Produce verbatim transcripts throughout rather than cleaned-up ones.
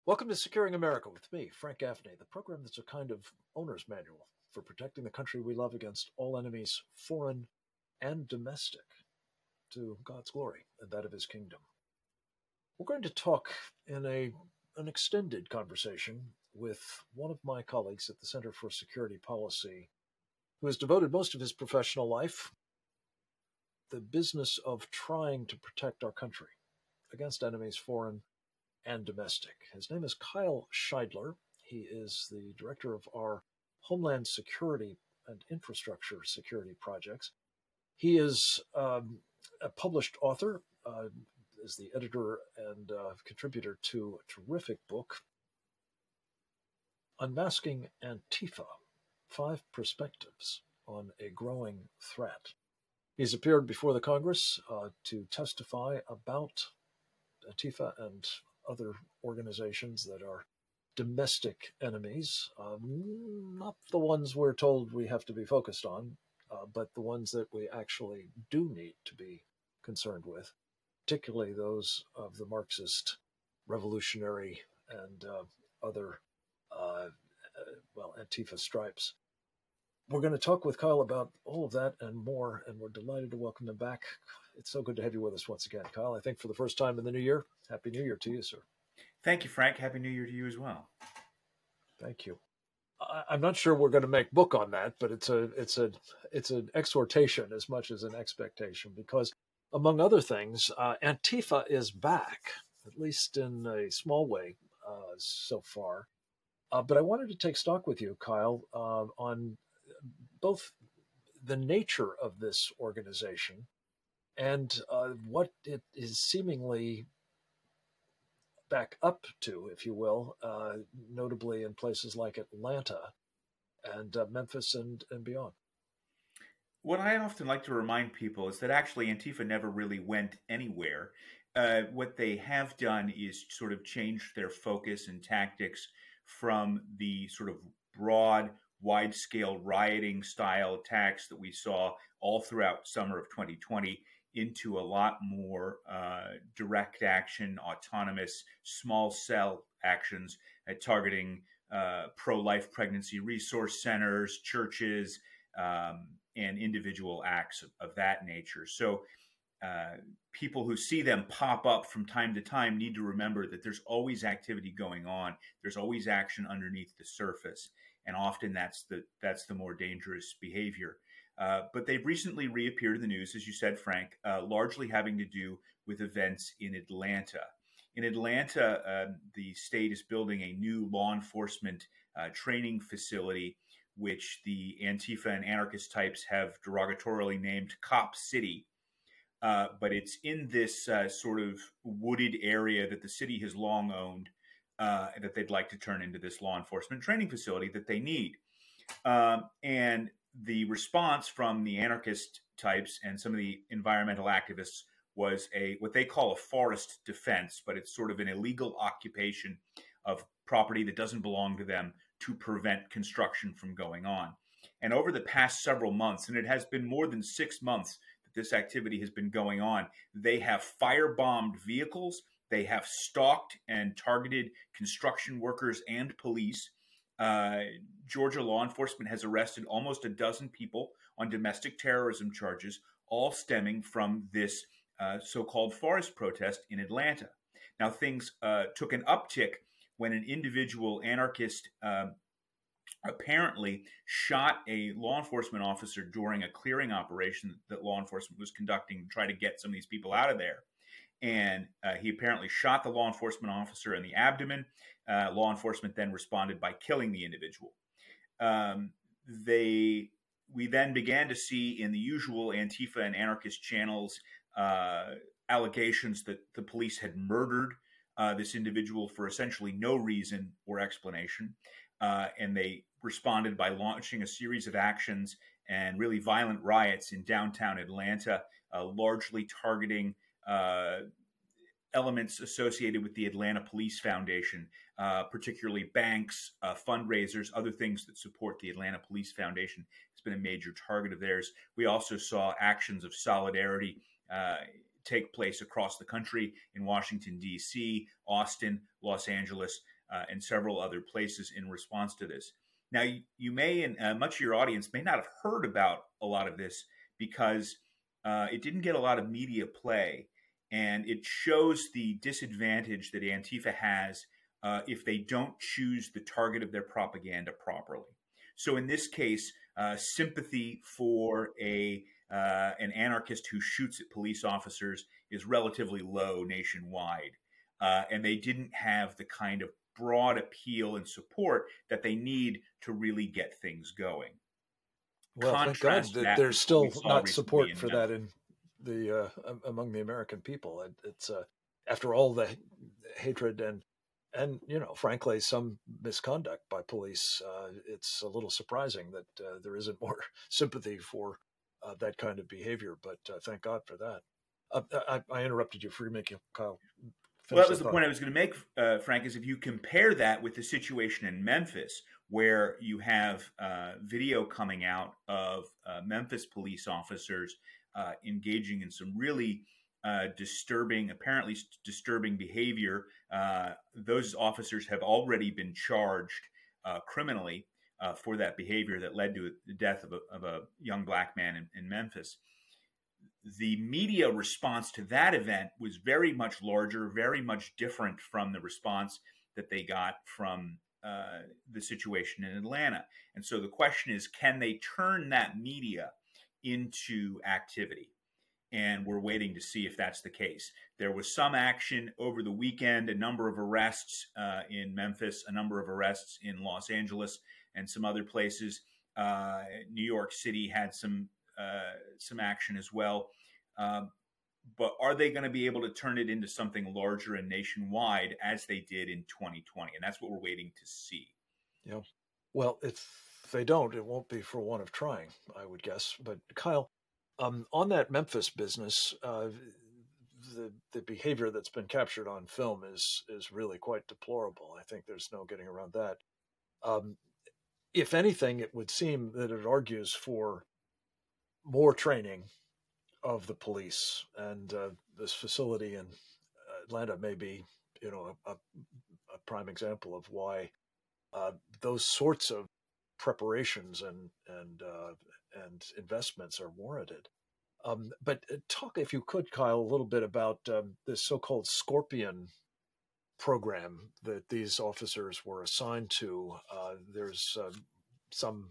Welcome to Securing America with me, Frank Gaffney, the program that's a kind of owner's manual for protecting the country we love against all enemies, foreign and domestic, to God's glory and that of his kingdom. We're going to talk in a an extended conversation with one of my colleagues at the Center for Security Policy, who has devoted most of his professional life to the business of trying to protect our country against enemies, foreign and domestic. His name is Kyle Scheidler. He is the director of our Homeland Security and Infrastructure Security projects. He is um, a published author, uh, is the editor and uh, contributor to a terrific book, Unmasking Antifa, Five Perspectives on a Growing Threat. He's appeared before the Congress uh, to testify about Antifa and other organizations that are domestic enemies, um, not the ones we're told we have to be focused on, uh, but the ones that we actually do need to be concerned with, particularly those of the Marxist, revolutionary, and uh, other, uh, uh, well, Antifa stripes. We're going to talk with Kyle about all of that and more, and we're delighted to welcome him back. It's so good to have you with us once again, Kyle. I think for the first time in the new year. Happy New Year to you, sir. Thank you, Frank. Happy New Year to you as well. Thank you. I, I'm not sure we're going to make book on that, but it's a it's a it's an exhortation as much as an expectation, because among other things, uh, Antifa is back, at least in a small way uh, so far. Uh, but I wanted to take stock with you, Kyle, uh, on both the nature of this organization and uh, what it is seemingly back up to, if you will, uh, notably in places like Atlanta and uh, Memphis and, and beyond. What I often like to remind people is that actually Antifa never really went anywhere. Uh, what they have done is sort of changed their focus and tactics from the sort of broad, wide-scale rioting style attacks that we saw all throughout summer of twenty twenty into a lot more uh, direct action, autonomous, small cell actions at targeting uh, pro-life pregnancy resource centers, churches, um, and individual acts of, of that nature. So uh, people who see them pop up from time to time need to remember that there's always activity going on. There's always action underneath the surface. And often that's the that's the more dangerous behavior. Uh, but they've recently reappeared in the news, as you said, Frank, uh, largely having to do with events in Atlanta. In Atlanta, uh, the state is building a new law enforcement uh, training facility, which the Antifa and anarchist types have derogatorily named Cop City. Uh, but it's in this uh, sort of wooded area that the city has long owned, uh, that they'd like to turn into this law enforcement training facility that they need. Um, and the response from the anarchist types and some of the environmental activists was a what they call a forest defense, but it's sort of an illegal occupation of property that doesn't belong to them to prevent construction from going on. And over the past several months, and it has been more than six months that this activity has been going on, they have firebombed vehicles, they have stalked and targeted construction workers and police. Uh, Georgia law enforcement has arrested almost a dozen people on domestic terrorism charges, all stemming from this uh, so-called forest protest in Atlanta. Now, things uh, took an uptick when an individual anarchist uh, apparently shot a law enforcement officer during a clearing operation that law enforcement was conducting to try to get some of these people out of there. And uh, he apparently shot the law enforcement officer in the abdomen. Uh, law enforcement then responded by killing the individual. Um, they, we then began to see in the usual Antifa and anarchist channels uh, allegations that the police had murdered uh, this individual for essentially no reason or explanation. Uh, and they responded by launching a series of actions and really violent riots in downtown Atlanta, uh, largely targeting uh, elements associated with the Atlanta Police Foundation, uh, particularly banks, uh, fundraisers, other things that support the Atlanta Police Foundation. It's been a major target of theirs. We also saw actions of solidarity uh, take place across the country in Washington, D C, Austin, Los Angeles, uh, and several other places in response to this. Now, you, you may, and uh, much of your audience may not have heard about a lot of this because uh, it didn't get a lot of media play, and it shows the disadvantage that Antifa has uh, if they don't choose the target of their propaganda properly. So in this case, uh, sympathy for a uh, an anarchist who shoots at police officers is relatively low nationwide, uh, and they didn't have the kind of broad appeal and support that they need to really get things going. Well, Contrast thank God that that there's with still what we saw not recently support in for Memphis. that in the uh, am- among the American people. It, it's uh, after all the hatred and and you know, frankly, some misconduct by police. Uh, it's a little surprising that uh, there isn't more sympathy for uh, that kind of behavior. But uh, thank God for that. Uh, I, I interrupted you for making Kyle Well, finish that was that the thought. point I was going to make, uh, Frank, is if you compare that with the situation in Memphis, where you have uh, video coming out of uh, Memphis police officers uh, engaging in some really uh, disturbing, apparently disturbing behavior. Uh, those officers have already been charged uh, criminally uh, for that behavior that led to the death of a, of a young black man in, in Memphis. The media response to that event was very much larger, very much different from the response that they got from uh, the situation in Atlanta. And so the question is, can they turn that media into activity? And we're waiting to see if that's the case. There was some action over the weekend, a number of arrests uh, in Memphis, a number of arrests in Los Angeles, and some other places. Uh, New York City had some uh, some action as well. Um, but are they going to be able to turn it into something larger and nationwide as they did in twenty twenty? And that's what we're waiting to see. Yeah. Well, if they don't, it won't be for want of trying, I would guess. But Kyle, um, on that Memphis business, uh, the the behavior that's been captured on film is is really quite deplorable. I think there's no getting around that. Um, if anything, it would seem that it argues for more training of the police, and uh, this facility in Atlanta may be, you know, a, a prime example of why uh, those sorts of preparations and and uh, and investments are warranted. Um, but talk, if you could, Kyle, a little bit about um, this so-called Scorpion program that these officers were assigned to. Uh, there's uh, some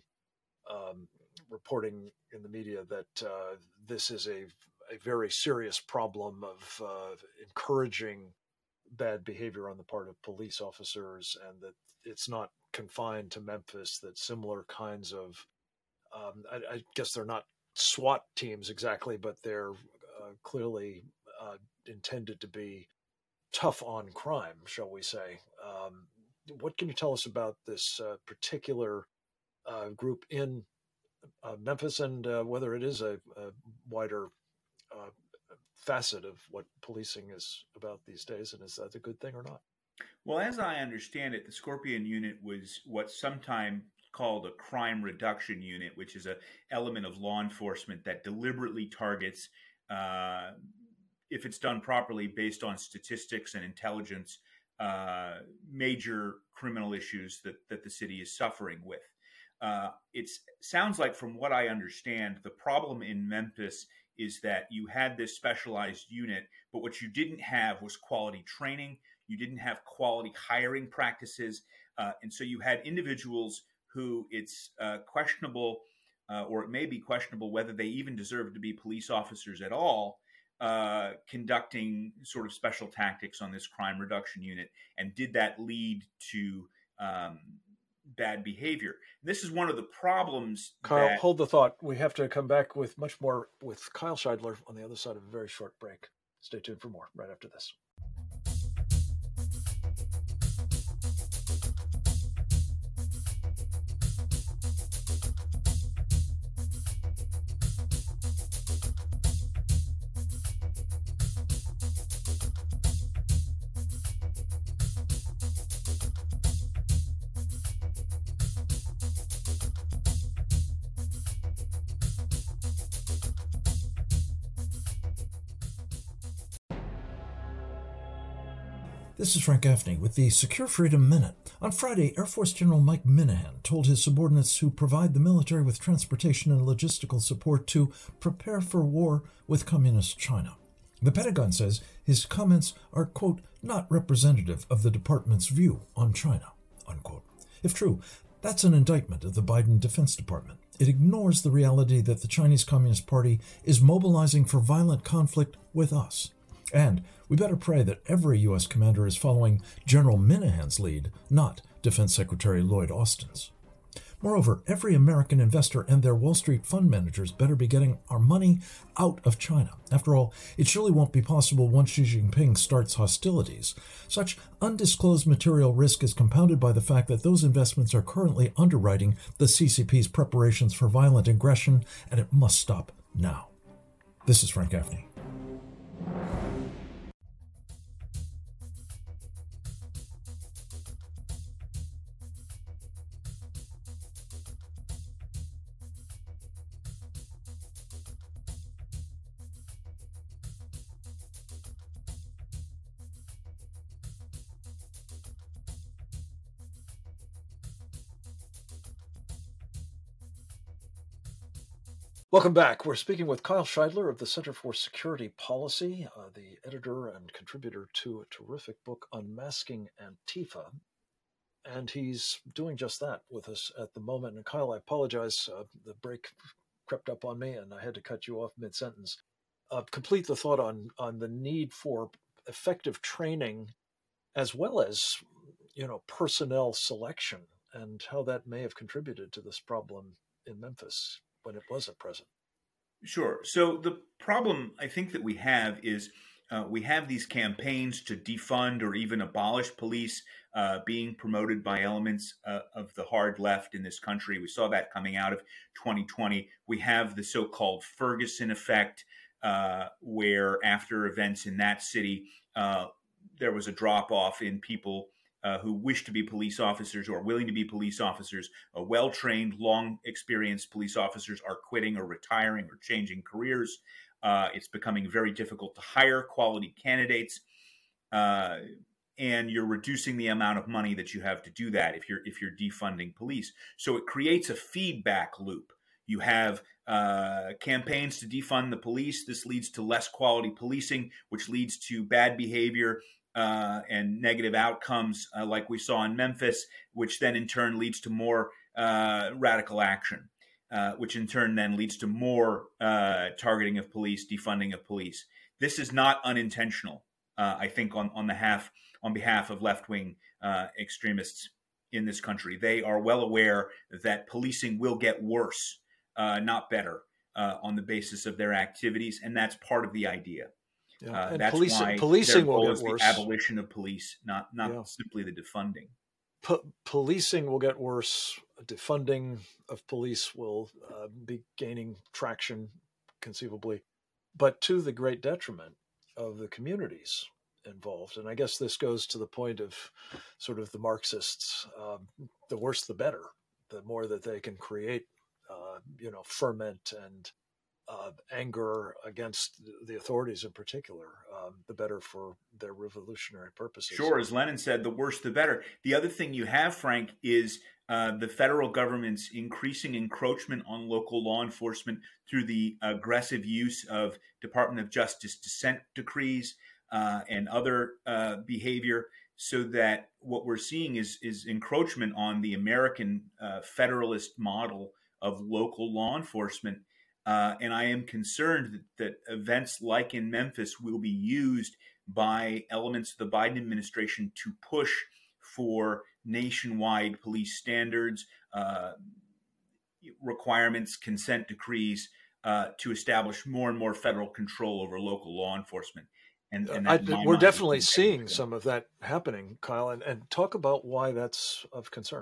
um, reporting in the media that uh, this is a, a very serious problem of uh, encouraging bad behavior on the part of police officers, and that it's not confined to Memphis, that similar kinds of, um, I, I guess they're not SWAT teams exactly, but they're uh, clearly uh, intended to be tough on crime, shall we say. Um, what can you tell us about this uh, particular uh, group in uh, Memphis, and uh, whether it is a, a wider uh, facet of what policing is about these days, and is that a good thing or not? Well, as I understand it, the Scorpion unit was what's sometimes called a crime reduction unit, which is an element of law enforcement that deliberately targets, uh, if it's done properly based on statistics and intelligence, uh, major criminal issues that, that the city is suffering with. Uh, it sounds like, from what I understand, the problem in Memphis is that you had this specialized unit, but what you didn't have was quality training. You didn't have quality hiring practices. Uh, and so you had individuals who it's uh, questionable, uh, or it may be questionable whether they even deserve to be police officers at all, uh, conducting sort of special tactics on this crime reduction unit. And did that lead to um, bad behavior? This is one of the problems. Kyle, that... hold the thought. We have to come back with much more with Kyle Scheidler on the other side of a very short break. Stay tuned for more right after this. This is Frank Gaffney with the Secure Freedom Minute. On Friday, Air Force General Mike Minihan told his subordinates who provide the military with transportation and logistical support to prepare for war with Communist China. The Pentagon says his comments are, quote, not representative of the department's view on China, unquote. If true, that's an indictment of the Biden Defense Department. It ignores the reality that the Chinese Communist Party is mobilizing for violent conflict with us. And we better pray that every U S commander is following General Minihan's lead, not Defense Secretary Lloyd Austin's. Moreover, every American investor and their Wall Street fund managers better be getting our money out of China. After all, it surely won't be possible once Xi Jinping starts hostilities. Such undisclosed material risk is compounded by the fact that those investments are currently underwriting the C C P's preparations for violent aggression, and it must stop now. This is Frank Gaffney. Welcome back. We're speaking with Kyle Scheidler of the Center for Security Policy, uh, the editor and contributor to a terrific book, Unmasking Antifa. And he's doing just that with us at the moment. And Kyle, I apologize. Uh, the break crept up on me and I had to cut you off mid-sentence. Uh, complete the thought on, on the need for effective training as well as, you know, personnel selection and how that may have contributed to this problem in Memphis when it was at present. Sure. So the problem I think that we have is uh, we have these campaigns to defund or even abolish police uh, being promoted by elements uh, of the hard left in this country. We saw that coming out of twenty twenty. We have the so-called Ferguson effect, uh, where after events in that city, uh, there was a drop-off in people Uh, who wish to be police officers or are willing to be police officers. Uh, well-trained, long-experienced police officers are quitting or retiring or changing careers. Uh, it's becoming very difficult to hire quality candidates, uh, and you're reducing the amount of money that you have to do that if you're if you're defunding police. So it creates a feedback loop. You have uh, campaigns to defund the police. This leads to less quality policing, which leads to bad behavior Uh, and negative outcomes uh, like we saw in Memphis, which then in turn leads to more uh, radical action, uh, which in turn then leads to more uh, targeting of police, defunding of police. This is not unintentional, uh, I think, on, on, the half, on behalf of left-wing uh, extremists in this country. They are well aware that policing will get worse, uh, not better, uh, on the basis of their activities, and that's part of the idea. Yeah. Uh, and that's police, why policing their goal will is get worse. the abolition of police, not not Yeah. simply the defunding. Po- policing will get worse. Defunding of police will uh, be gaining traction, conceivably, but to the great detriment of the communities involved. And I guess this goes to the point of sort of the Marxists: um, the worse, the better. The more that they can create, uh, you know, ferment and Uh, anger against the authorities in particular, um, the better for their revolutionary purposes. Sure, as Lenin said, the worse the better. The other thing you have, Frank, is uh, the federal government's increasing encroachment on local law enforcement through the aggressive use of Department of Justice dissent decrees uh, and other uh, behavior, so that what we're seeing is, is encroachment on the American uh, federalist model of local law enforcement. Uh, and I am concerned that, that events like in Memphis will be used by elements of the Biden administration to push for nationwide police standards, uh, requirements, consent decrees uh, to establish more and more federal control over local law enforcement. And, and that, I, we're definitely seeing some of that happening, Kyle, and, and talk about why that's of concern.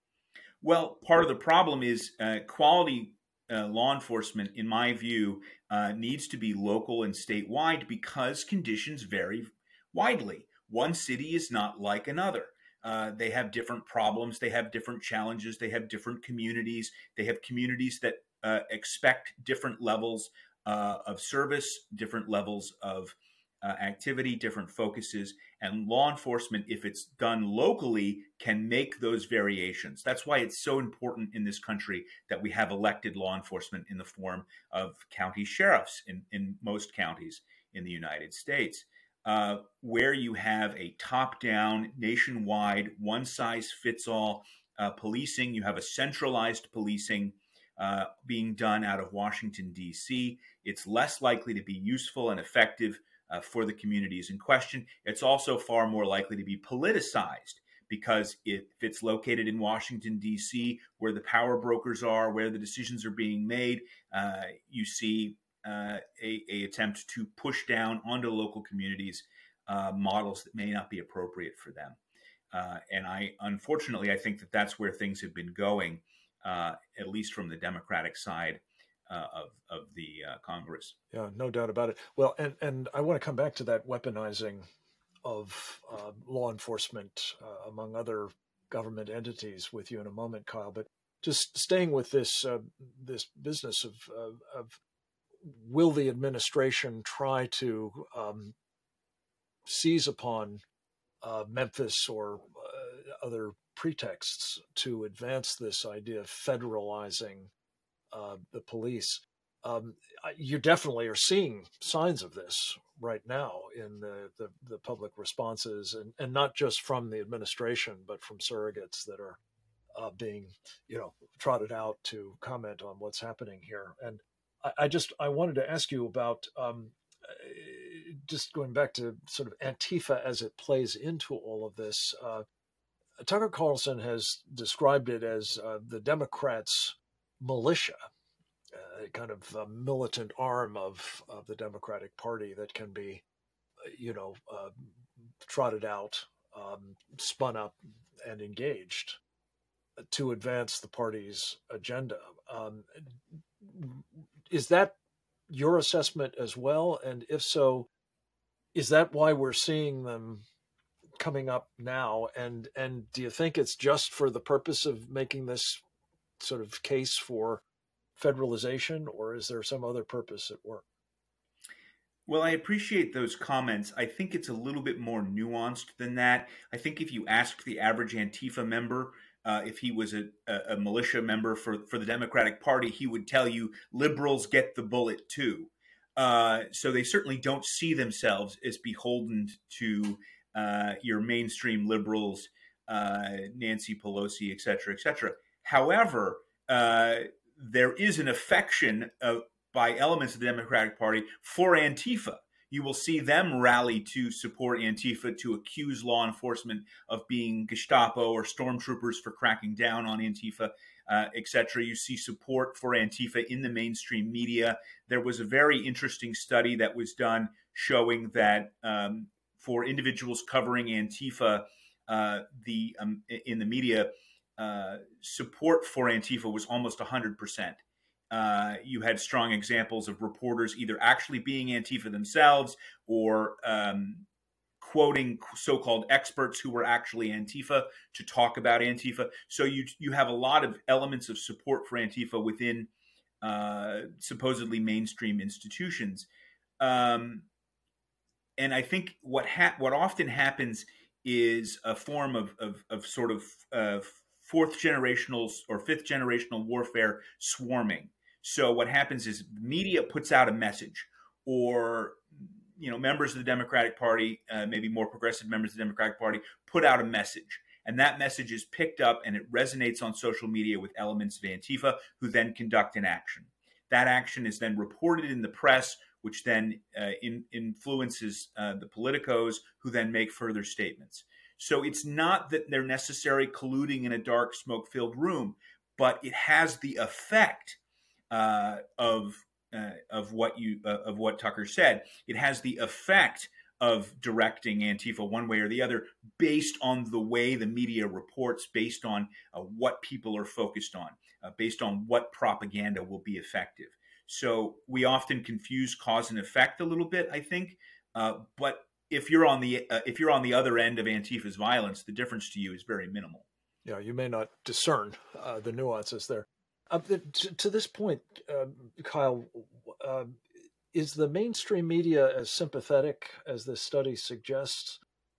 Well, part of the problem is uh, quality Uh, law enforcement, in my view, uh, needs to be local and statewide because conditions vary widely. One city is not like another. Uh, they have different problems. They have different challenges. They have different communities. They have communities that uh, expect different levels uh, of service, different levels of uh, activity, different focuses. And law enforcement, if it's done locally, can make those variations. That's why it's so important in this country that we have elected law enforcement in the form of county sheriffs in, in most counties in the United States, uh, where you have a top-down, nationwide, one-size-fits-all uh, policing. You have a centralized policing uh, being done out of Washington, D C. It's less likely to be useful and effective Uh, for the communities in question. It's also far more likely to be politicized because if it's located in Washington, D C, where the power brokers are, where the decisions are being made, uh, you see uh, a, a attempt to push down onto local communities uh, models that may not be appropriate for them. Uh, and I, unfortunately, I think that that's where things have been going, uh, at least from the Democratic side Uh, of of the uh, Congress. Yeah, no doubt about it. Well, and and I want to come back to that weaponizing of uh, law enforcement uh, among other government entities with you in a moment, Kyle. But just staying with this uh, this business of, of of will the administration try to um, seize upon uh, Memphis or uh, other pretexts to advance this idea of federalizing Uh, the police? Um, you definitely are seeing signs of this right now in the, the, the public responses, and, and not just from the administration, but from surrogates that are uh, being, you know, trotted out to comment on what's happening here. And I, I just I wanted to ask you about um, just going back to sort of Antifa as it plays into all of this. Uh, Tucker Carlson has described it as uh, the Democrats' militia, a kind of a militant arm of, of the Democratic Party that can be, you know, uh, trotted out, um, spun up, and engaged to advance the party's agenda. Um, is that your assessment as well? And if so, is that why we're seeing them coming up now? And and do you think it's just for the purpose of making this sort of case for federalization, or is there some other purpose at work? Well, I appreciate those comments. I think it's a little bit more nuanced than that. I think if you asked the average Antifa member uh, if he was a, a, a militia member for, for the Democratic Party, he would tell you liberals get the bullet too. Uh, so they certainly don't see themselves as beholden to uh, your mainstream liberals, uh, Nancy Pelosi, et cetera, et cetera. However, uh, there is an affection of, by elements of the Democratic Party for Antifa. You will see them rally to support Antifa, to accuse law enforcement of being Gestapo or stormtroopers for cracking down on Antifa, uh, et cetera. You see support for Antifa in the mainstream media. There was a very interesting study that was done showing that um, for individuals covering Antifa, uh, the um, in the media, uh, support for Antifa was almost one hundred percent. Uh, you had strong examples of reporters either actually being Antifa themselves or um, quoting so-called experts who were actually Antifa to talk about Antifa. So you you have a lot of elements of support for Antifa within uh, supposedly mainstream institutions. Um, and I think what ha- what often happens is a form of of, of sort of uh, fourth generational or fifth generational warfare swarming. So what happens is media puts out a message, or you know, members of the Democratic Party, uh, maybe more progressive members of the Democratic Party, put out a message, and that message is picked up and it resonates on social media with elements of Antifa, who then conduct an action. That action is then reported in the press, which then uh, in, influences uh, the politicos, who then make further statements. So it's not that they're necessarily colluding in a dark, smoke-filled room, but it has the effect Uh, of uh, of what you uh, of what Tucker said. It has the effect of directing Antifa one way or the other, based on the way the media reports, based on uh, what people are focused on, uh, based on what propaganda will be effective. So we often confuse cause and effect a little bit, I think. Uh, but if you're on the uh, if you're on the other end of Antifa's violence, the difference to you is very minimal. Yeah, you may not discern uh, the nuances there. Uh, to, to this point, uh, Kyle, uh, is the mainstream media as sympathetic as this study suggests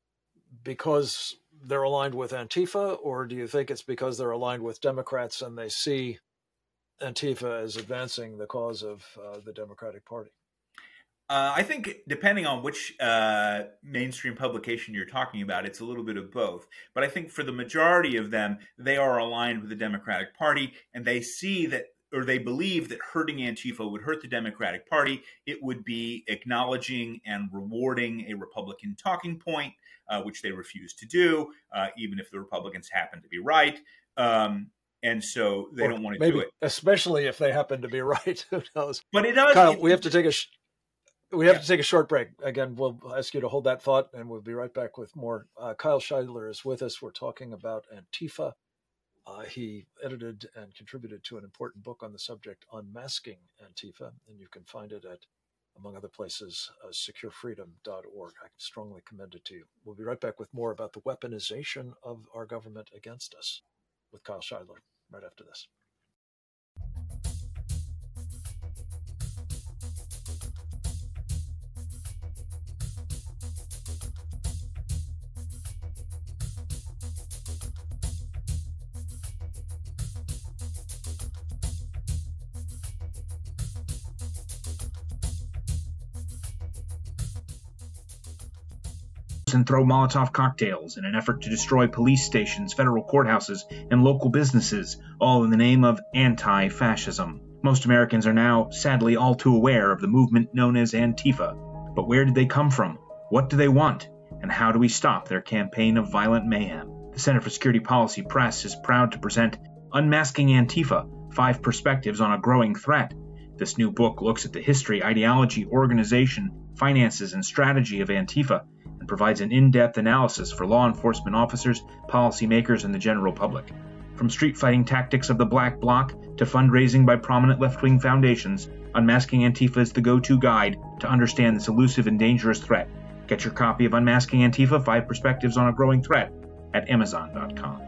because they're aligned with Antifa, or do you think it's because they're aligned with Democrats and they see Antifa as advancing the cause of uh, the Democratic Party? Uh, I think depending on which uh, mainstream publication you're talking about, it's a little bit of both. But I think for the majority of them, they are aligned with the Democratic Party, and they see that, or they believe that hurting Antifa would hurt the Democratic Party. It would be acknowledging and rewarding a Republican talking point, uh, which they refuse to do, uh, even if the Republicans happen to be right. Um, and so they or don't want to maybe, do it. Especially if they happen to be right. Who knows? But it does. Kyle, it, we have to take a... Sh- We have yeah. to take a short break. Again, we'll ask you to hold that thought, and we'll be right back with more. Uh, Kyle Scheidler is with us. We're talking about Antifa. Uh, he edited and contributed to an important book on the subject, Unmasking Antifa, and you can find it at, among other places, uh, secure freedom dot org. I strongly commend it to you. We'll be right back with more about the weaponization of our government against us with Kyle Scheidler right after this. And throw Molotov cocktails in an effort to destroy police stations, federal courthouses, and local businesses, all in the name of anti-fascism. Most Americans are now, sadly, all too aware of the movement known as Antifa. But where did they come from? What do they want? And how do we stop their campaign of violent mayhem? The Center for Security Policy Press is proud to present Unmasking Antifa, Five Perspectives on a Growing Threat. This new book looks at the history, ideology, organization, finances, and strategy of Antifa, and provides an in-depth analysis for law enforcement officers, policymakers, and the general public. From street fighting tactics of the Black Bloc to fundraising by prominent left-wing foundations, Unmasking Antifa is the go-to guide to understand this elusive and dangerous threat. Get your copy of Unmasking Antifa, Five Perspectives on a Growing Threat at amazon dot com.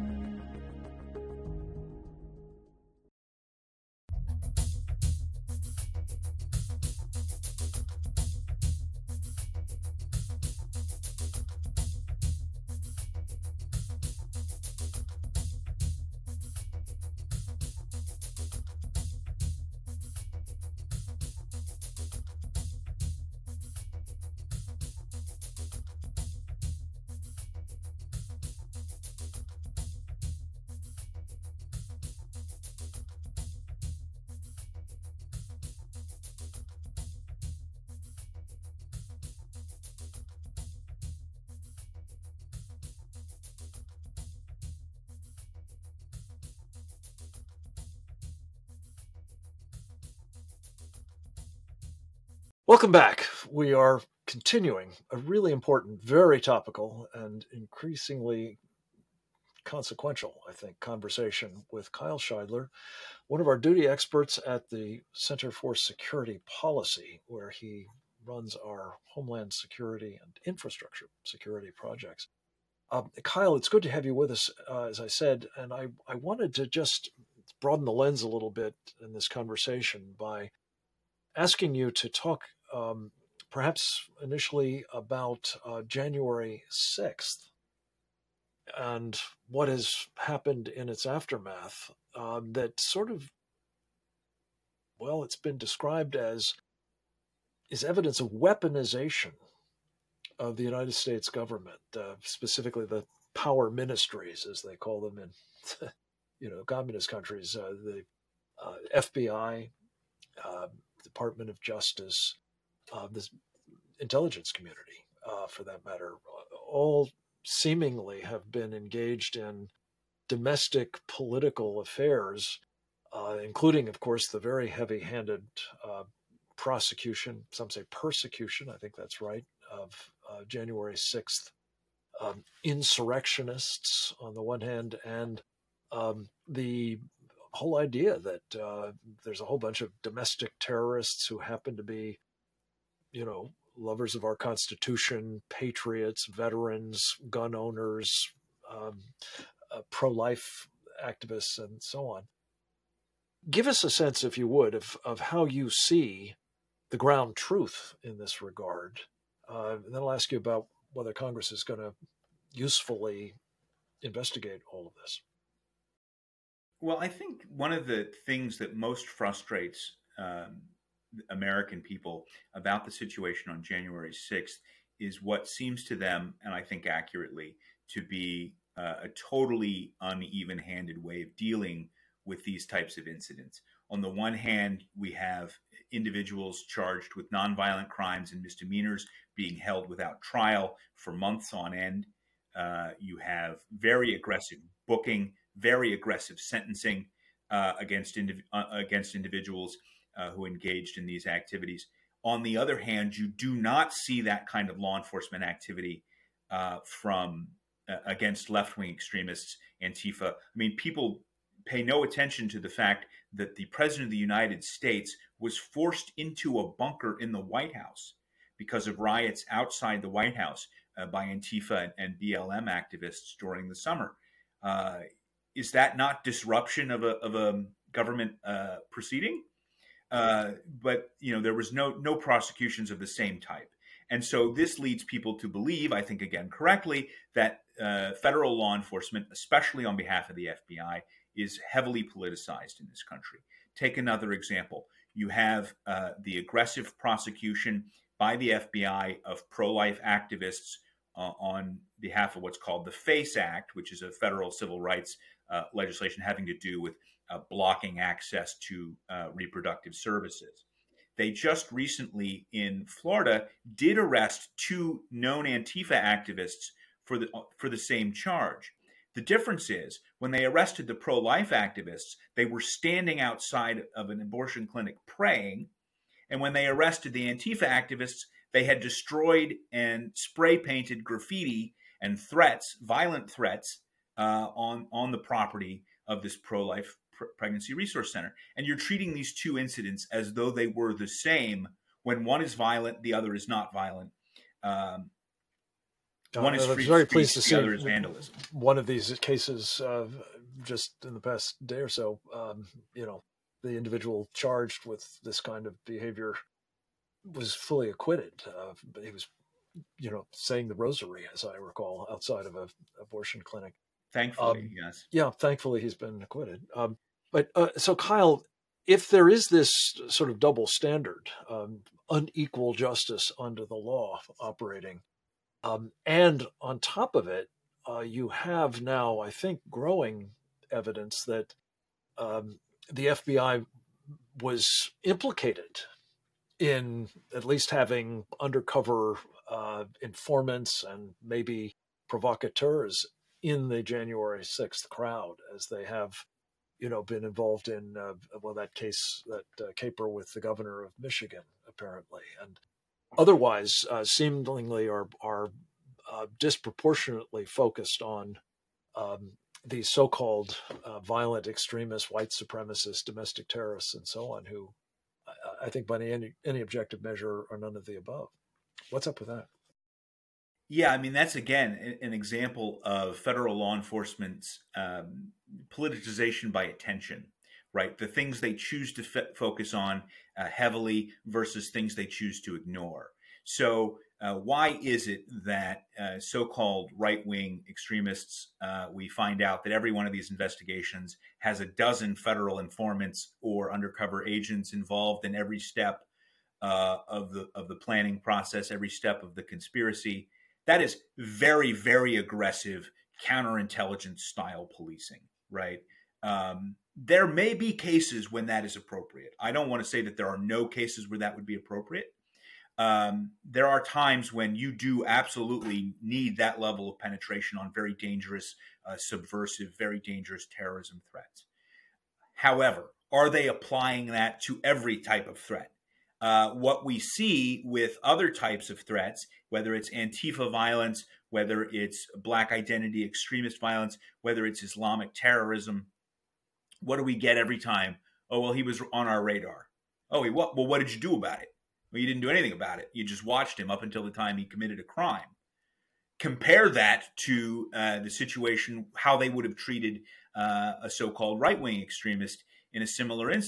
Welcome back. We are continuing a really important, very topical, and increasingly consequential, I think, conversation with Kyle Scheidler, one of our duty experts at the Center for Security Policy, where he runs our homeland security and infrastructure security projects. Uh, Kyle, it's good to have you with us, uh, as I said, and I, I wanted to just broaden the lens a little bit in this conversation by asking you to talk um, perhaps initially about uh, January sixth and what has happened in its aftermath um, that sort of, well, it's been described as is evidence of weaponization of the United States government, uh, specifically the power ministries, as they call them in, you know, communist countries, uh, the uh, F B I, uh, Department of Justice, uh, the intelligence community, uh, for that matter, all seemingly have been engaged in domestic political affairs, uh, including, of course, the very heavy-handed uh, prosecution, some say persecution, I think that's right, of uh, January sixth um, insurrectionists on the one hand, and um, the whole idea that uh, there's a whole bunch of domestic terrorists who happen to be, you know, lovers of our Constitution, patriots, veterans, gun owners, um, uh, pro-life activists, and so on. Give us a sense, if you would, of, of how you see the ground truth in this regard. Uh, and then I'll ask you about whether Congress is going to usefully investigate all of this. Well, I think one of the things that most frustrates um, American people about the situation on January sixth is what seems to them, and I think accurately, to be uh, a totally uneven-handed way of dealing with these types of incidents. On the one hand, we have individuals charged with nonviolent crimes and misdemeanors being held without trial for months on end. Uh, you have very aggressive booking, very aggressive sentencing uh, against indiv- uh, against individuals uh, who engaged in these activities. On the other hand, you do not see that kind of law enforcement activity uh, from uh, against left-wing extremists, Antifa. I mean, people pay no attention to the fact that the President of the United States was forced into a bunker in the White House because of riots outside the White House uh, by Antifa and B L M activists during the summer. Uh, is that not disruption of a, of a government uh, proceeding? Uh, but, you know, there was no no prosecutions of the same type. And so this leads people to believe, I think, again, correctly, that uh, federal law enforcement, especially on behalf of the F B I, is heavily politicized in this country. Take another example. You have uh, the aggressive prosecution by the F B I of pro-life activists uh, on behalf of what's called the FACE Act, which is a federal civil rights uh, legislation having to do with uh, blocking access to uh, reproductive services. They just recently in Florida did arrest two known Antifa activists for the for the same charge. The difference is when they arrested the pro-life activists, they were standing outside of an abortion clinic praying. And when they arrested the Antifa activists, they had destroyed and spray painted graffiti and threats, violent threats uh, on, on the property of this pro-life pr- pregnancy resource center. And you're treating these two incidents as though they were the same when one is violent, the other is not violent. Um, One is uh, free very speech, pleased to the see other is vandalism. One of these cases uh, just in the past day or so, um, you know, the individual charged with this kind of behavior was fully acquitted. Uh, but he was, you know, saying the rosary, as I recall, outside of an abortion clinic. Thankfully, Um, yes. Yeah, thankfully he's been acquitted. Um, but uh, so, Kyle, if there is this sort of double standard, um, unequal justice under the law operating, Um, and on top of it, uh, you have now, I think, growing evidence that um, the F B I was implicated in at least having undercover uh, informants and maybe provocateurs in the January sixth crowd, as they have, you know, been involved in, uh, well, that case, that uh, caper with the governor of Michigan, apparently. And otherwise, uh, seemingly are are uh, disproportionately focused on um, these so-called uh, violent extremists, white supremacists, domestic terrorists, and so on, who I, I think by any any objective measure are none of the above. What's up with that? Yeah, I mean, that's, again, an example of federal law enforcement's um, politicization by attention, right? The things they choose to f- focus on uh, heavily versus things they choose to ignore. So uh, why is it that uh, so-called right-wing extremists, uh, we find out that every one of these investigations has a dozen federal informants or undercover agents involved in every step uh, of the of the planning process, every step of the conspiracy? That is very, very aggressive counterintelligence style policing, right? Um, there may be cases when that is appropriate. I don't want to say that there are no cases where that would be appropriate. Um, there are times when you do absolutely need that level of penetration on very dangerous, uh, subversive, very dangerous terrorism threats. However, are they applying that to every type of threat? Uh, what we see with other types of threats, whether it's Antifa violence, whether it's Black identity extremist violence, whether it's Islamic terrorism, what do we get every time? Oh, well, he was on our radar. Oh, he what? Well, what did you do about it? Well, you didn't do anything about it. You just watched him up until the time he committed a crime. Compare that to uh, the situation, how they would have treated uh, a so-called right-wing extremist in a similar incident.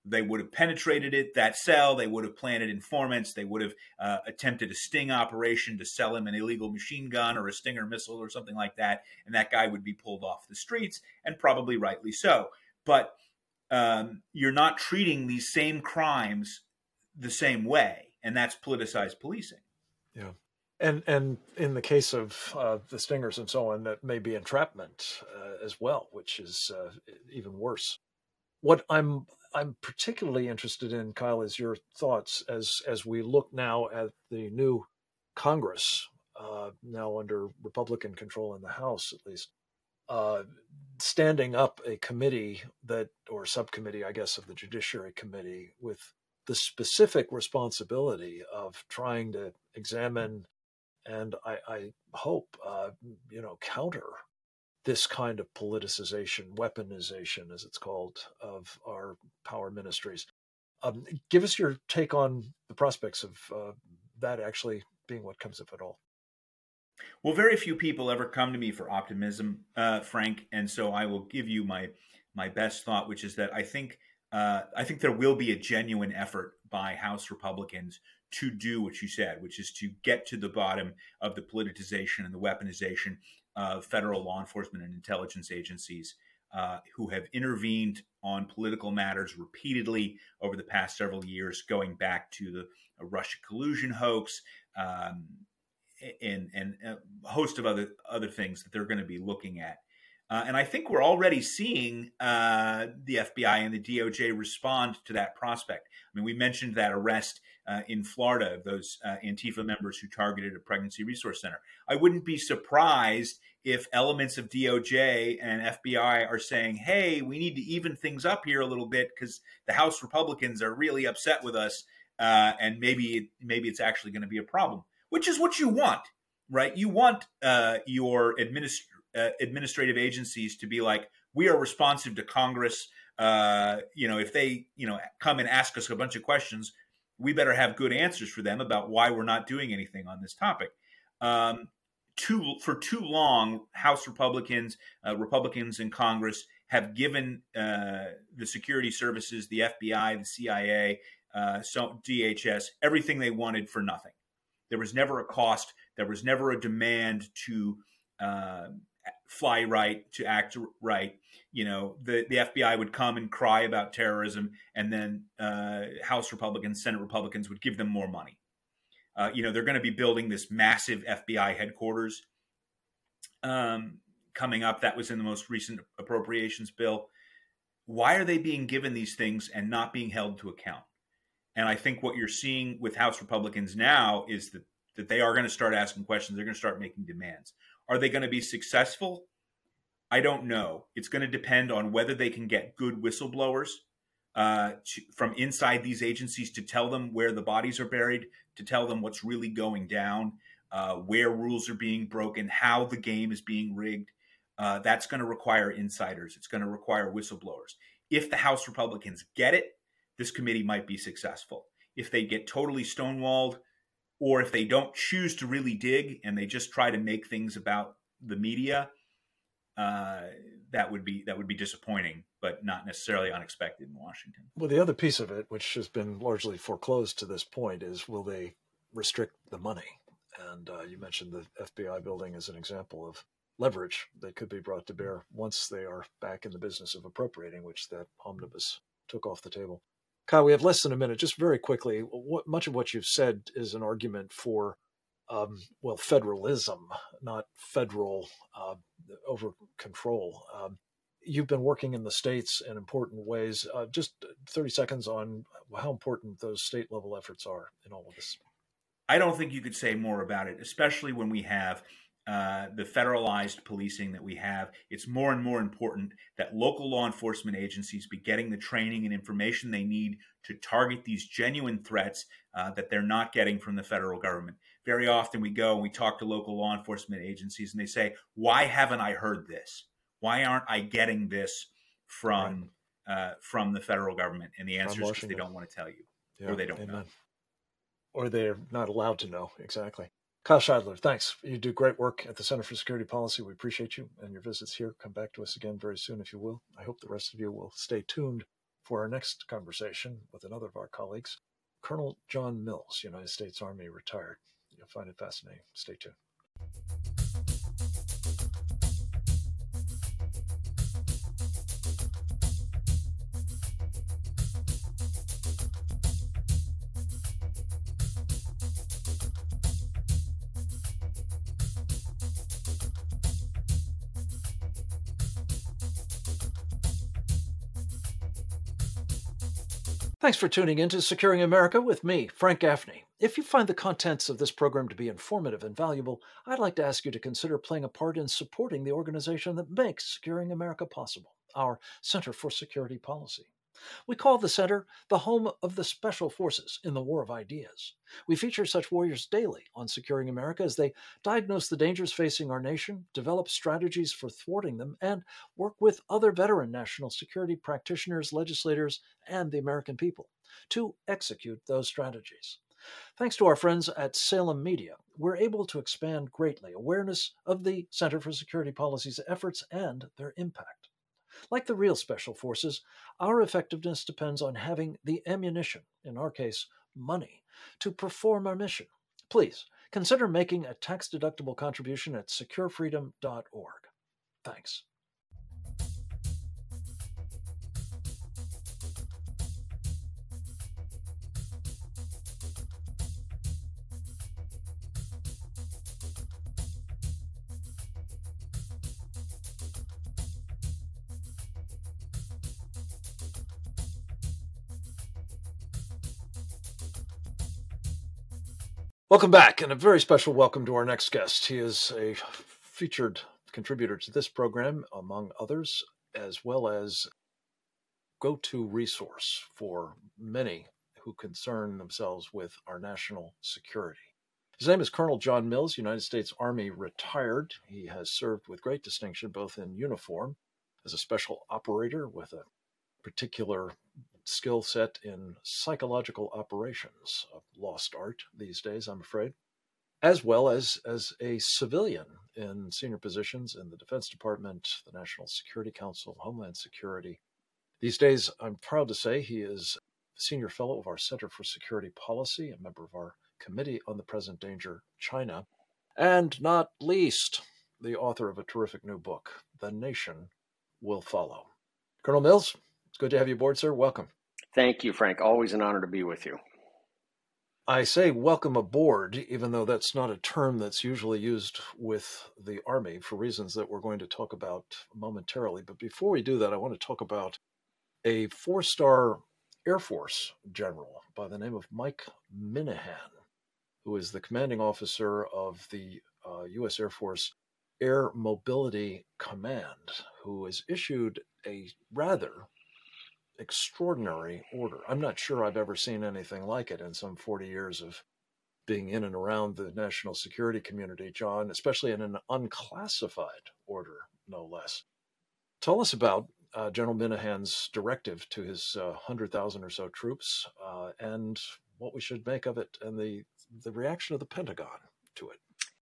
They would have penetrated it, that cell. They would have planted informants. They would have uh, attempted a sting operation to sell him an illegal machine gun or a Stinger missile or something like that. And that guy would be pulled off the streets, and probably rightly so. But um, you're not treating these same crimes the same way. And that's politicized policing. Yeah. And and in the case of uh, the Stingers and so on, that may be entrapment uh, as well, which is uh, even worse. What I'm I'm particularly interested in, Kyle, is your thoughts as as we look now at the new Congress, uh, now under Republican control in the House, at least, uh, standing up a committee that, or subcommittee, I guess, of the Judiciary Committee with the specific responsibility of trying to examine and I, I hope, uh, you know, counter this kind of politicization, weaponization, as it's called, of our power ministries. Um, give us your take on the prospects of uh, that actually being what comes of it all. Well, very few people ever come to me for optimism, uh, Frank, and so I will give you my my best thought, which is that I think uh, I think there will be a genuine effort by House Republicans to do what you said, which is to get to the bottom of the politicization and the weaponization of federal law enforcement and intelligence agencies uh, who have intervened on political matters repeatedly over the past several years, going back to the Russia collusion hoax um, and, and a host of other, other things that they're going to be looking at. Uh, and I think we're already seeing uh, the F B I and the D O J respond to that prospect. I mean, we mentioned that arrest uh, in Florida of those uh, Antifa members who targeted a pregnancy resource center. I wouldn't be surprised if elements of D O J and F B I are saying, hey, we need to even things up here a little bit because the House Republicans are really upset with us, uh, and maybe, maybe it's actually going to be a problem, which is what you want, right? You want uh, your administration. Uh, administrative agencies to be like, we are responsive to Congress. Uh, you know, if they, you know, come and ask us a bunch of questions, we better have good answers for them about why we're not doing anything on this topic. Um, too, for too long, House Republicans, uh, Republicans in Congress have given uh, the security services, the F B I, the C I A, uh, so D H S, everything they wanted for nothing. There was never a cost. There was never a demand to uh, fly right, to act right. You know, the, the F B I would come and cry about terrorism, and then uh, House Republicans, Senate Republicans would give them more money. Uh, you know, they're going to be building this massive F B I headquarters um, coming up. That was in the most recent appropriations bill. Why are they being given these things and not being held to account? And I think what you're seeing with House Republicans now is that, that they are going to start asking questions. They're going to start making demands. Are they going to be successful? I don't know. It's going to depend on whether they can get good whistleblowers uh, to, from inside these agencies to tell them where the bodies are buried, to tell them what's really going down, uh, where rules are being broken, how the game is being rigged. Uh, that's going to require insiders. It's going to require whistleblowers. If the House Republicans get it, this committee might be successful. If they get totally stonewalled, or if they don't choose to really dig and they just try to make things about the media, uh, that would be that would be disappointing, but not necessarily unexpected in Washington. Well, the other piece of it, which has been largely foreclosed to this point, is will they restrict the money? And uh, you mentioned the F B I building as an example of leverage that could be brought to bear once they are back in the business of appropriating, which that omnibus took off the table. Kyle, we have less than a minute. Just very quickly, what, much of what you've said is an argument for, um, well, federalism, not federal uh, over control. Um, you've been working in the states in important ways. Uh, just thirty seconds on how important those state level efforts are in all of this. I don't think you could say more about it, especially when we have uh, the federalized policing that we have. It's more and more important that local law enforcement agencies be getting the training and information they need to target these genuine threats uh, that they're not getting from the federal government. Very often we go and we talk to local law enforcement agencies and they say, why haven't I heard this? Why aren't I getting this from right. uh, from the federal government? And the answer is because they don't want to tell you, yeah, or they don't amen. know. Or they're not allowed to know. Exactly. Kyle Scheidler, thanks. You do great work at the Center for Security Policy. We appreciate you and your visits here. Come back to us again very soon if you will. I hope the rest of you will stay tuned for for our next conversation with another of our colleagues, Colonel John Mills, United States Army retired. You'll find it fascinating. Stay tuned. Thanks for tuning in to Securing America with me, Frank Gaffney. If you find the contents of this program to be informative and valuable, I'd like to ask you to consider playing a part in supporting the organization that makes Securing America possible, our Center for Security Policy. We call the Center the home of the Special Forces in the War of Ideas. We feature such warriors daily on Securing America as they diagnose the dangers facing our nation, develop strategies for thwarting them, and work with other veteran national security practitioners, legislators, and the American people to execute those strategies. Thanks to our friends at Salem Media, we're able to expand greatly awareness of the Center for Security Policy's efforts and their impact. Like the real special forces, our effectiveness depends on having the ammunition, in our case, money, to perform our mission. Please consider making a tax-deductible contribution at secure freedom dot org. Thanks. Welcome back, and a very special welcome to our next guest. He is a featured contributor to this program, among others, as well as go-to resource for many who concern themselves with our national security. His name is Colonel John Mills, United States Army retired. He has served with great distinction, both in uniform as a special operator with a particular skill set in psychological operations, a lost art these days, I'm afraid, as well as as a civilian in senior positions in the Defense Department, the National Security Council, Homeland Security. These days, I'm proud to say he is a senior fellow of our Center for Security Policy, a member of our Committee on the Present Danger, China, and not least, the author of a terrific new book, The Nation Will Follow. Colonel Mills, it's good to have you aboard, sir. Welcome. Thank you, Frank. Always an honor to be with you. I say welcome aboard, even though that's not a term that's usually used with the Army for reasons that we're going to talk about momentarily. But before we do that, I want to talk about a four-star Air Force general by the name of Mike Minihan, who is the commanding officer of the uh, U S Air Force Air Mobility Command, who has issued a rather extraordinary order. I'm not sure I've ever seen anything like it in some forty years of being in and around the national security community, John, especially in an unclassified order, no less. Tell us about uh, General Minihan's directive to his uh, one hundred thousand or so troops uh, and what we should make of it and the, the reaction of the Pentagon to it.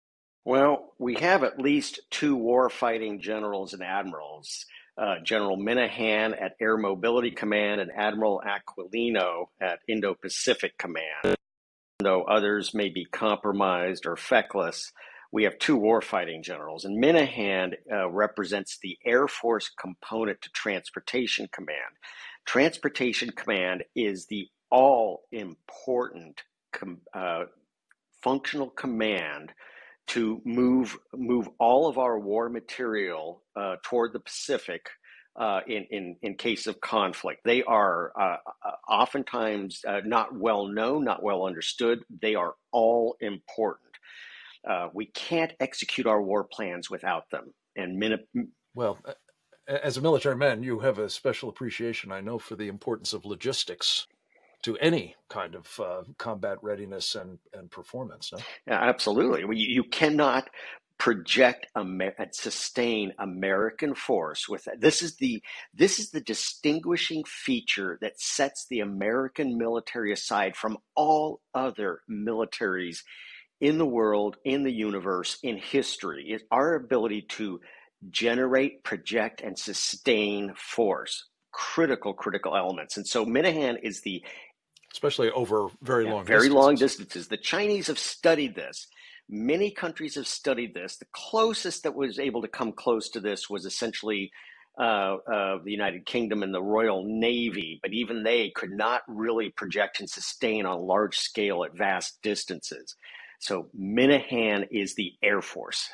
Well, we have at least two war-fighting generals and admirals, uh, General Minihan at Air Mobility Command and Admiral Aquilino at Indo-Pacific Command. Though others may be compromised or feckless, we have two war-fighting generals, and Minihan uh, represents the Air Force component to Transportation Command. Transportation Command is the all-important com- uh, functional command to move move all of our war material uh, toward the Pacific uh, in, in, in case of conflict. They are uh, oftentimes uh, not well known, not well understood. They are all important. Uh, we can't execute our war plans without them. And min- Well, as a military man, you have a special appreciation, I know, for the importance of logistics to any kind of uh, combat readiness and, and performance. No? Yeah, absolutely. You, you cannot project Amer- and sustain American force with that. This is the this is the distinguishing feature that sets the American military aside from all other militaries in the world, in the universe, in history. It's our ability to generate, project, and sustain force. critical, critical elements. And so Minahan is the especially over very yeah, long very distances. long distances. The Chinese have studied this. Many countries have studied this. The closest that was able to come close to this was essentially uh, uh, the United Kingdom and the Royal Navy, but even they could not really project and sustain on a large scale at vast distances. So Minahan is the Air Force.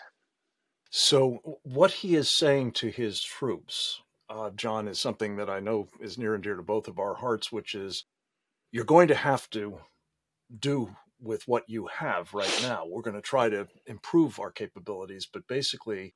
So what he is saying to his troops, uh, John, is something that I know is near and dear to both of our hearts, which is you're going to have to do with what you have right now. We're going to try to improve our capabilities, but basically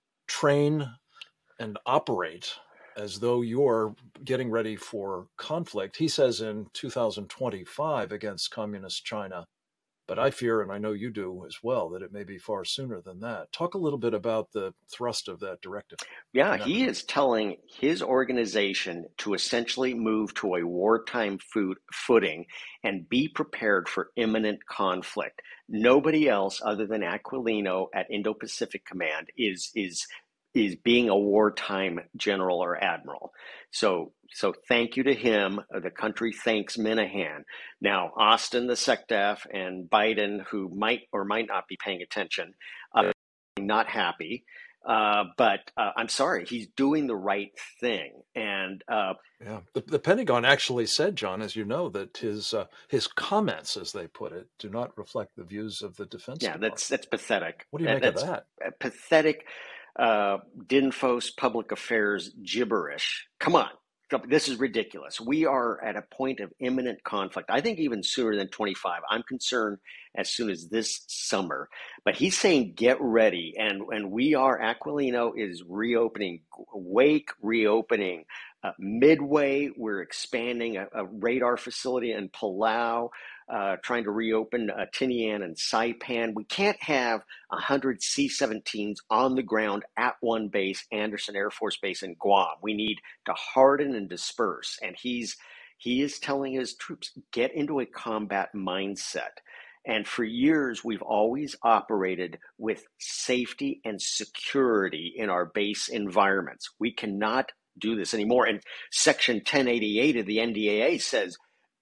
train and operate as though you're getting ready for conflict. He says in two thousand twenty-five against communist China, but I fear, and I know you do as well, that it may be far sooner than that. Talk a little bit about the thrust of that directive. Yeah, he is telling his organization to essentially move to a wartime food footing and be prepared for imminent conflict. Nobody else other than Aquilino at Indo-Pacific Command is is is being a wartime general or admiral. So so thank you to him. The country thanks Minahan. Now, Austin, the SecDef, and Biden, who might or might not be paying attention, uh, not happy. Uh, but uh, I'm sorry, he's doing the right thing. And uh, yeah, the, the Pentagon actually said, John, as you know, that his uh, his comments, as they put it, do not reflect the views of the Defense yeah, Department. that's that's pathetic. What do you that, make of that? Pathetic, uh, Dinfos public affairs gibberish. Come on. This is ridiculous. We are at a point of imminent conflict. I think even sooner than twenty-five. I'm concerned as soon as this summer. But he's saying get ready. And, and we are, Aquilino is reopening, Wake reopening. Uh, Midway, we're expanding a, a radar facility in Palau, uh, trying to reopen uh, Tinian and Saipan. We can't have one hundred C seventeens on the ground at one base, Anderson Air Force Base in Guam. We need to harden and disperse. And he's he is telling his troops, get into a combat mindset. And for years, we've always operated with safety and security in our base environments. We cannot do this anymore. And Section ten eighty-eight of the N D A A says,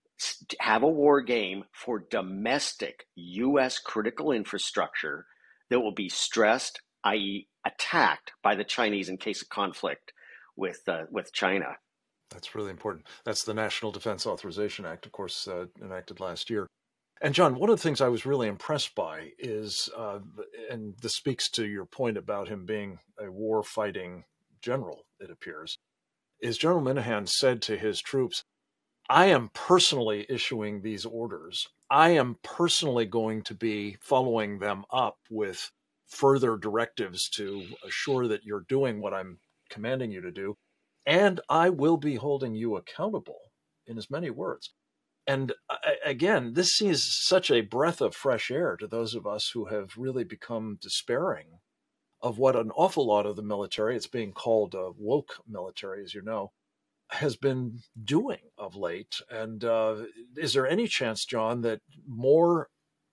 have a war game for domestic U S critical infrastructure that will be stressed, that is attacked by the Chinese in case of conflict with uh, with China. That's really important. That's the National Defense Authorization Act, of course, uh, enacted last year. And John, one of the things I was really impressed by is, uh, and this speaks to your point about him being a war-fighting general, it appears, is General Minahan said to his troops, I am personally issuing these orders. I am personally going to be following them up with further directives to assure that you're doing what I'm commanding you to do. And I will be holding you accountable, in as many words. And again, this is such a breath of fresh air to those of us who have really become despairing of what an awful lot of the military, it's being called a woke military, as you know, has been doing of late. And uh, is there any chance, John, that more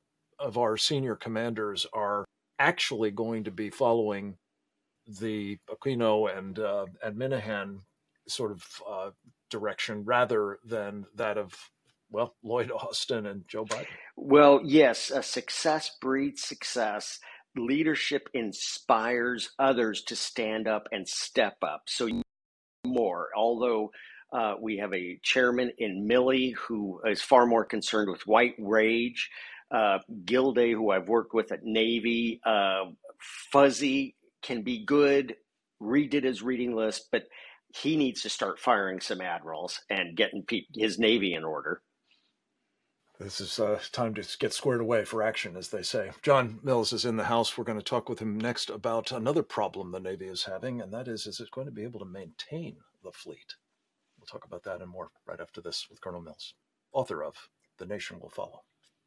of our senior commanders are actually going to be following the Aquino and, uh, and Minahan sort of uh, direction rather than that of, well, Lloyd Austin and Joe Biden? Well, yes, uh, success breeds success. Leadership inspires others to stand up and step up. So more, although uh, we have a chairman in Milley who is far more concerned with white rage, uh, Gilday, who I've worked with at Navy, uh, Fuzzy can be good, redid his reading list, but he needs to start firing some admirals and getting pe- his Navy in order. This is uh, time to get squared away for action, as they say. John Mills is in the house. We're going to talk with him next about another problem the Navy is having, and that is, is it going to be able to maintain the fleet? We'll talk about that and more right after this with Colonel Mills, author of The Nation Will Follow.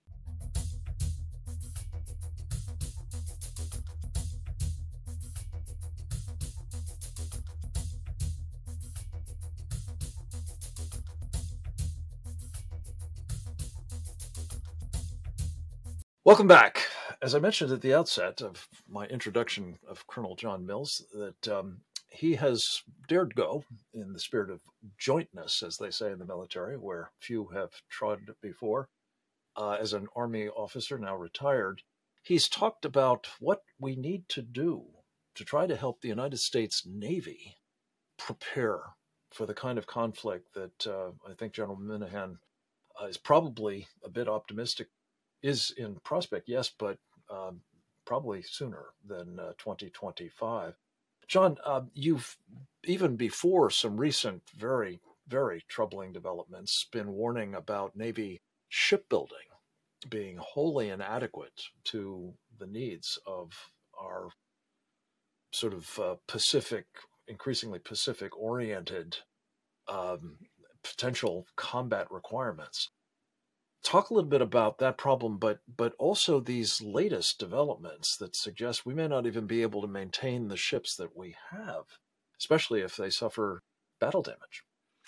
Welcome back. As I mentioned at the outset of my introduction of Colonel John Mills, that um, he has dared go in the spirit of jointness, as they say in the military, where few have trod before. Uh, as an Army officer, now retired, he's talked about what we need to do to try to help the United States Navy prepare for the kind of conflict that uh, I think General Minahan uh, is probably a bit optimistic, is in prospect, yes, but um, probably sooner than uh, twenty twenty-five. John, uh, you've, even before some recent very, very troubling developments, been warning about Navy shipbuilding being wholly inadequate to the needs of our sort of uh, Pacific, increasingly Pacific-oriented um, potential combat requirements. Talk a little bit about that problem, but but also these latest developments that suggest we may not even be able to maintain the ships that we have, especially if they suffer battle damage.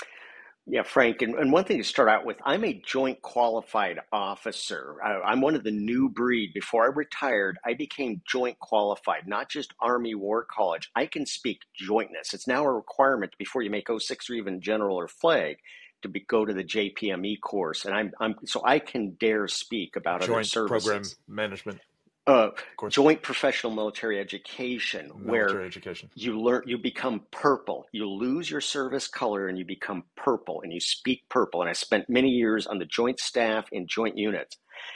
Yeah, Frank, and, and one thing to start out with, I'm a joint qualified officer. I, I'm one of the new breed. Before I retired, I became joint qualified, not just Army War College. I can speak jointness. It's now a requirement before you make oh six or even general or flag to be, go to the J P M E course. And I'm, I'm so I can dare speak about joint other services. Program management. Uh, joint professional military education, military where education. you learn, you become purple. You lose your service color and you become purple, and you speak purple. And I spent many years on the joint staff in joint units.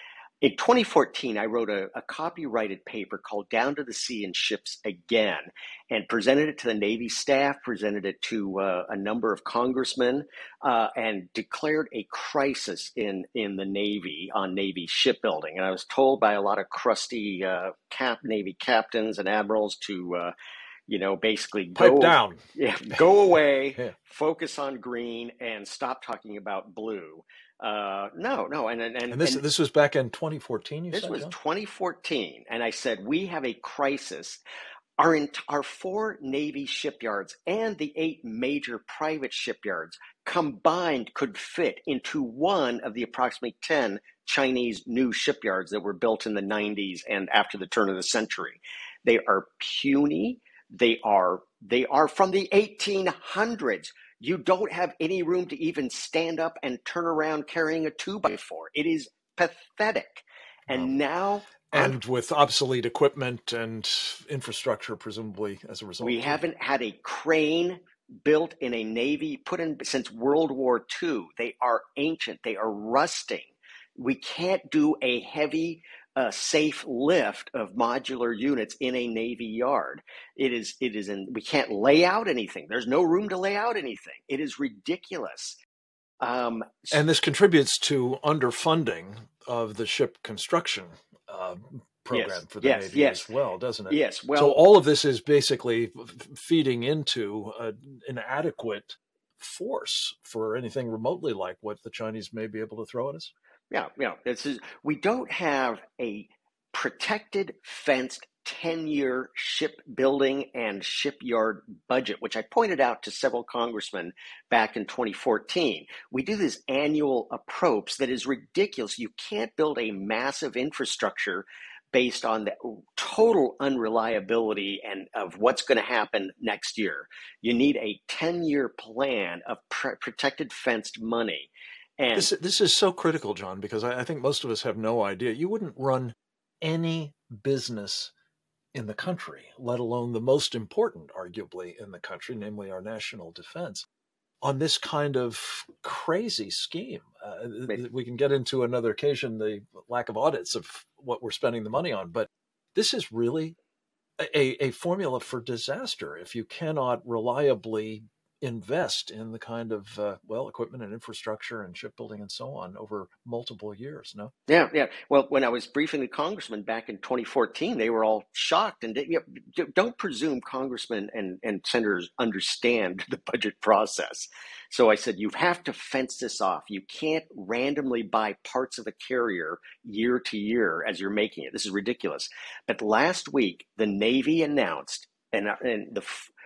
In twenty fourteen, I wrote a, a copyrighted paper called Down to the Sea in Ships Again, and presented it to the Navy staff, presented it to uh, a number of congressmen, uh, and declared a crisis in, in the Navy on Navy shipbuilding. And I was told by a lot of crusty uh, cap Navy captains and admirals to, uh, you know, basically Pipe go down, yeah, go away, yeah. focus on green, and stop talking about blue. Uh, no, no, and and, and this and this was back in twenty fourteen. You this said, was John? twenty fourteen, and I said we have a crisis. Our ent- our four Navy shipyards and the eight major private shipyards combined could fit into one of the approximately ten Chinese new shipyards that were built in the nineties and after the turn of the century. They are puny. They are they are from the eighteen hundreds. You don't have any room to even stand up and turn around carrying a two by four. It is pathetic. And um, now... And I'm, with obsolete equipment and infrastructure, presumably, as a result. We too. haven't had a crane built in a Navy put in since World War Two. They are ancient. They are rusting. We can't do a heavy... a safe lift of modular units in a Navy yard. It is, it is in, we can't lay out anything. There's no room to lay out anything. It is ridiculous. Um, and this contributes to underfunding of the ship construction uh, program yes, for the yes, Navy yes. as well, doesn't it? Yes. Well, so all of this is basically feeding into a, an adequate force for anything remotely like what the Chinese may be able to throw at us. Yeah, yeah. This is, we don't have a protected, fenced ten-year shipbuilding and shipyard budget, which I pointed out to several congressmen back in twenty fourteen. We do this annual approach that is ridiculous. You can't build a massive infrastructure based on the total unreliability and of what's going to happen next year. You need a ten-year plan of pr- protected, fenced money. And this, this is so critical, John, because I, I think most of us have no idea. You wouldn't run any business in the country, let alone the most important, arguably, in the country, namely our national defense, on this kind of crazy scheme. Uh, we can get into another occasion the lack of audits of what we're spending the money on, but this is really a, a formula for disaster if you cannot reliably invest in the kind of, uh, well, equipment and infrastructure and shipbuilding and so on over multiple years, no? Yeah, yeah. Well, when I was briefing the congressman back in twenty fourteen, they were all shocked. And you know, don't presume congressmen and, and senators understand the budget process. So I said, you have to fence this off. You can't randomly buy parts of a carrier year to year as you're making it. This is ridiculous. But last week, the Navy announced, and, and the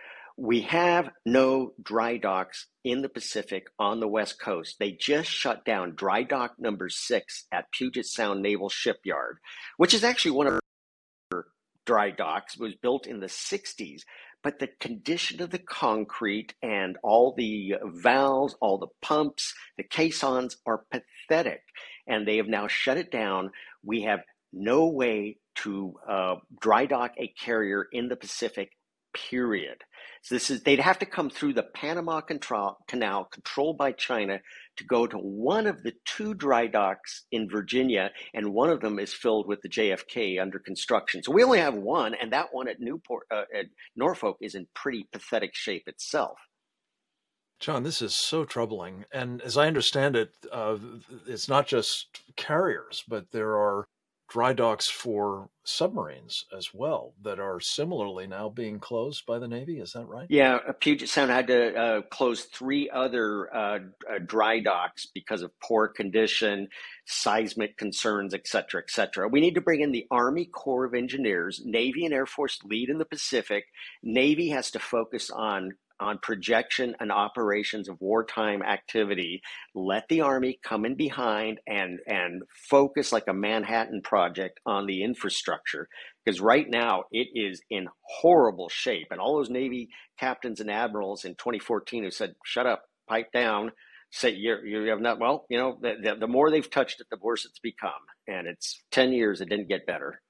we have no dry docks in the Pacific on the West Coast. They just shut down dry dock number six at Puget Sound Naval Shipyard, which is actually one of our dry docks. It was built in the sixties. but the condition of the concrete and all the valves, all the pumps, the caissons are pathetic, and they have now shut it down. We have no way to uh, dry dock a carrier in the Pacific, period. So this is, they'd have to come through the Panama Control, Canal controlled by China to go to one of the two dry docks in Virginia, and one of them is filled with the J F K under construction. So we only have one, and that one at Newport, uh, at Norfolk, is in pretty pathetic shape itself. John, this is so troubling. And as I understand it, uh, it's not just carriers, but there are dry docks for submarines as well that are similarly now being closed by the Navy. Is that right? Yeah, Puget Sound had to uh, close three other uh, uh, dry docks because of poor condition, seismic concerns, et cetera, et cetera. We need to bring in the Army Corps of Engineers. Navy and Air Force lead in the Pacific. Navy has to focus on on projection and operations of wartime activity. Let the Army come in behind and, and focus like a Manhattan Project on the infrastructure. Because right now it is in horrible shape. And all those Navy captains and admirals in twenty fourteen who said, shut up, pipe down, say you're, you have not, well, you know, the, the, the more they've touched it, the worse it's become. And it's ten years, it didn't get better.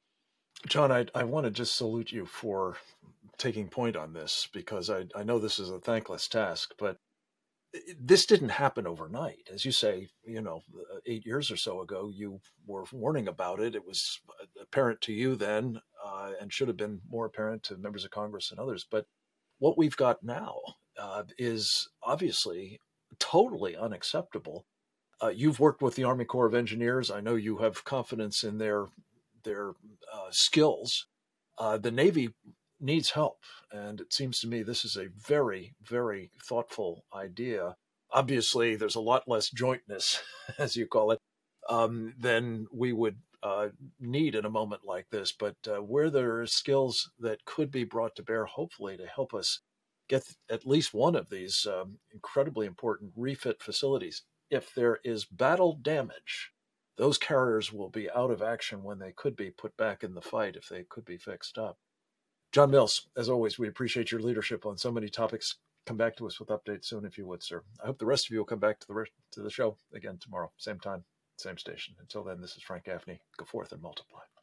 John, I, I want to just salute you for taking point on this, because I, I know this is a thankless task, but this didn't happen overnight. As you say, you know, eight years or so ago, you were warning about it. It was apparent to you then, uh, and should have been more apparent to members of Congress and others. But what we've got now uh, is obviously totally unacceptable. Uh, you've worked with the Army Corps of Engineers. I know you have confidence in their their uh, skills. Uh, the Navy needs help, and it seems to me this is a very, very thoughtful idea. Obviously, there's a lot less jointness, as you call it, um, than we would uh, need in a moment like this. But uh, where there are skills that could be brought to bear, hopefully, to help us get at least one of these um, incredibly important refit facilities, if there is battle damage, those carriers will be out of action when they could be put back in the fight, if they could be fixed up. John Mills, as always, we appreciate your leadership on so many topics. Come back to us with updates soon, if you would, sir. I hope the rest of you will come back to the to the show again tomorrow, same time, same station. Until then, this is Frank Gaffney. Go forth and multiply.